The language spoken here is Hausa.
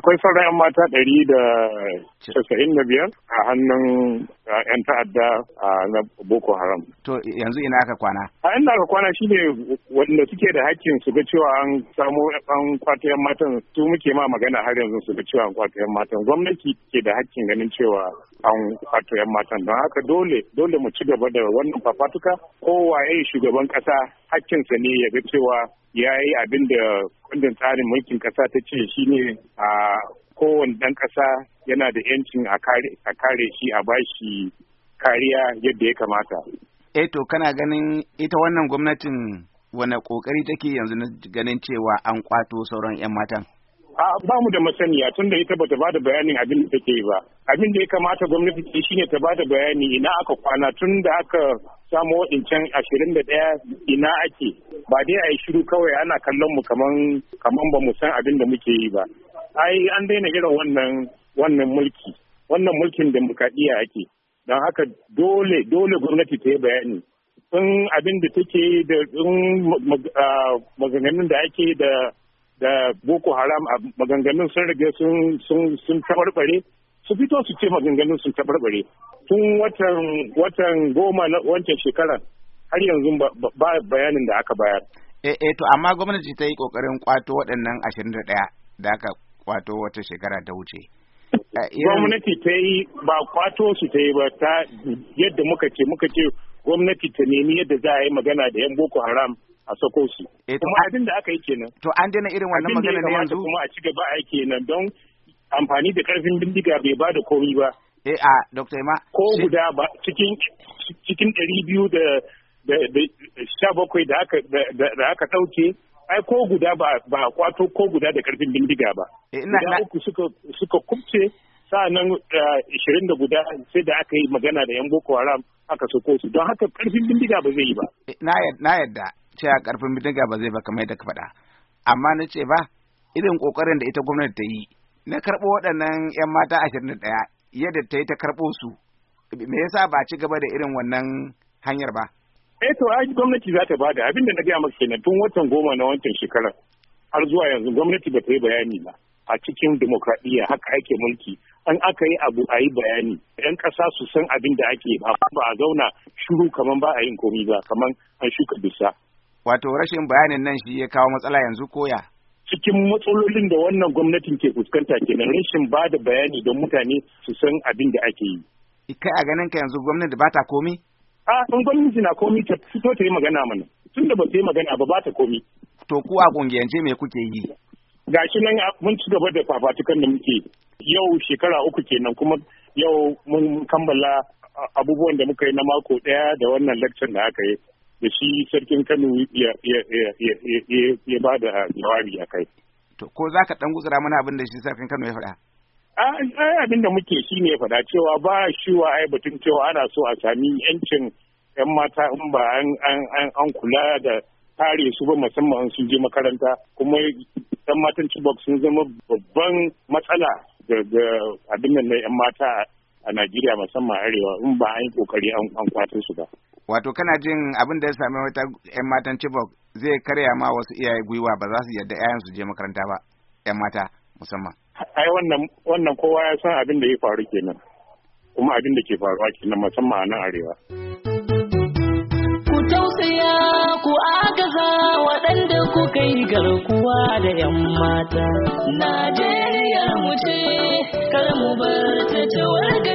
Akwai sauran 'yan mata 195 a hannun 'yan ta'adda na Boko Haram. To yanzu ina aka kwana? A inda aka kwana shine wanda suke da hakkin su ga cewa an samu an kwato 'yan matan, su muke ma magana har yanzu su ga cewa an kwato 'yan matan. Gwamnati ke da hakkin ganin cewa an kwato 'yan matan, don haka dole mu ci gaba da wannan fafatuka. Kowaye shugaban kasa hakkinsa ne ya ga cewa ya yi abin da kundin tsarin mulkin kasa ta ce shine a kowane ɗan ƙasa yana da 'yancin a kare shi, a bashi kariya yadda ya kamata. To kana ganin ita wannan gwamnatin wane ƙoƙari take yanzu na ganin cewa an kwato sauran 'yan matan? Ba mu da masaniya tun da ita bata bada bayanin abin da take yi ba. Abin da ya kamata gwamnati ta shine ta bada bayani ina aka kwana tun da aka samu waɗancan 21 ina ake. Ba dai a yi shiru kawai ana kallon mu kaman ba mu san abin da muke yi ba. Ai an daina irin wannan mulki. Wannan mulkin demokradiyya ake. Don haka dole gwamnati ta yi bayani. In abin da take da maganganun da ake da Boko Haram a maganganun sun riga sun tabarbare, su fito su ce maganganun sun tabarbare. Tun watan 10 na wancan shekarar har yanzu ba bayanin da aka bayar. To amma gwamnati ta yi kokarin kwato waɗannan 21 da aka kwato wata shekara ta wuce. Gwamnati ta yi ba kwato su ta yi ba, ta yadda muka ce gwamnati ta nemi yadda za a yi magana da 'yan Boko Haram a sako su. Kuma abin da aka yi kenan. To an daina irin wannan magana ne yanzu? Kuma a ci gaba a yi kenan don amfani da karfin bindiga bai ba da komi ba. Dr. Emma. Ko guda ba cikin 217 da aka ɗauke, ai ko guda ba kwato ko guda da karfin bindiga ba. Guda uku suka kubce, sa'annan 20 da guda sai da aka yi magana da 'yan Boko Haram aka sako su, don haka karfin bindiga ba zai yi ba. Na yadda cewa karfin bindiga ba zai ba kamar yadda ka faɗa, amma na ce ba irin ƙoƙarin da ita gwamnati ta yi na karɓo waɗannan 'yan mata 21 yadda ta yi ta karɓo su, me yasa ba ci gaba da irin wannan hanyar ba? To ai gwamnati za ta bada abin da na gaya maka kenan tun watan 10 na wancan shekarar har zuwa yanzu gwamnati ba ta yi bayani ba. A cikin demokradiyya haka ake mulki, an aka yi abu a yi bayani, 'yan ƙasa su san abin da ake ba a zauna shiru kamar ba a yin komi ba, kamar an shuka bisa. Wato rashin bayanin nan shi ya kawo matsala yanzu koya? Cikin matsalolin da wannan gwamnatin ke fuskanta kenan, rashin ba da bayani don mutane su san abin da ake yi. Kai a ganin ka yanzu gwamnati ba ta komi? In gwamnati na komi ta fito ta yi magana mana, tun da ba ta yi magana ba ta komi. To ku a ƙungiyance me kuke yi? Gashi nan mun ci gaba da fafatukan da muke yau shekara 3 kenan, kuma yau mun kammala abubuwan da muka yi na mako 1 da wannan lecture da aka yi da shi sarkin Kano ya ba da jawabi a kai. To ko za ka ɗan gutsura mana abin da shi sarkin Kano ya faɗa? Abin da muke shi ne ya faɗa cewa ba shi wa batun cewa ana so a sami 'yancin 'yan mata in ba an kula da kare su ba, musamman sun je makaranta, kuma 'yan matan Chibok sun zama babban matsala ga abin nan na 'yan mata a Najeriya, musamman arewa, in ba an yi kokari an kwato su ba. Wato kana jin abin da ya sami wata 'yan matan Chibok zai karya ma wasu iyaye gwiwa, ba za su yarda 'ya'yan su je makaranta ba, 'yan mata musamman. Ai wannan kowa ya san abin da ya faru kenan, kuma abin da ke faruwa kenan musamman a nan arewa. Ku tausaya ku agaza waɗanda kuka yi garkuwa da 'yan mata. Najeriya mu ce, kar mu bar ta tawarga.